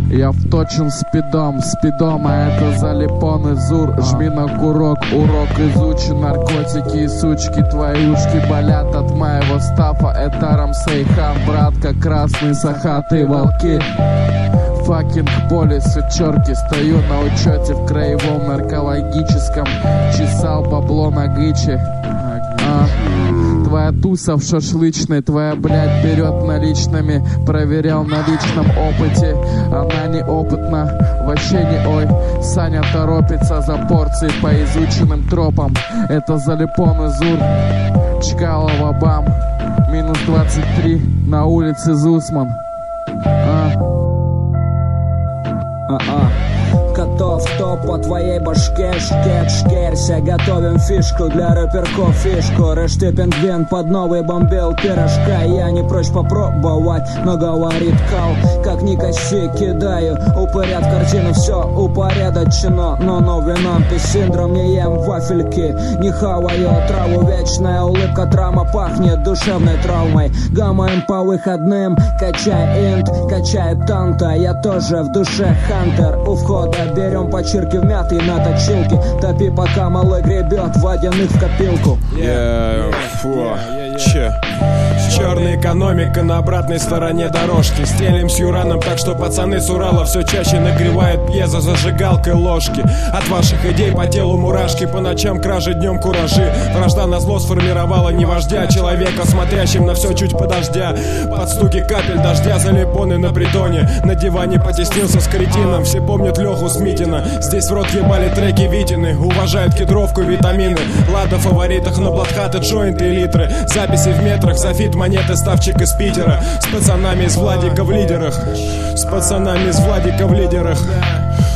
Я вточен спидом, а это залипон и зур. Жми на курок, урок изучен. Наркотики и сучки, твои ушки болят от моего стафа. Это Рамсейхан, братка, красный сахатый волки. Факинг полис и черки. Стою на учете в краевом наркологическом. Чесал бабло на гычи. Твоя туса в шашлычной, твоя, блядь, берет наличными. Проверял на личном опыте, она неопытна, вообще не ой. Саня торопится за порцией по изученным тропам. Это залипон и зур, Чкалова бам. Минус 23 на улице Зусман. Котов топ по твоей башке, шкерься. Готовим фишку для рэперков, фишку. Рэш ты пингвин под новый бомбил пирожка. Я не прочь попробовать, но говорит кал. Как ни коси кидаю, упырят картину, все упорядочено. Но новый нампи синдром, не ем вафельки, не хаваю траву. Вечная улыбка, травма пахнет душевной травмой. Гамаем по выходным, качай инт, качай танта. Я тоже в душе хантер. У входа берем почирки вмятые на точилке. Топи, пока малой гребет водяных в копилку. Черная экономика на обратной стороне дорожки. Стелим с Юраном так, что пацаны с Урала все чаще нагревают пьезо зажигалкой ложки. От ваших идей по телу мурашки, по ночам кражи, днем куражи. Вражда назло сформировала не вождя, а человека, смотрящим на все чуть подождя. Под стуки капель дождя, залипоны на притоне. На диване потеснился с кретином. Все помнят Леху Смитина. Здесь в рот ебали треки Витины. Уважают кедровку, витамины. Лада в фаворитах, на блатхаты, джойнты и литры. Записи в метрах, софит, монеты, ставчик из Питера. С пацанами из Владика в лидерах. С пацанами из Владика в лидерах.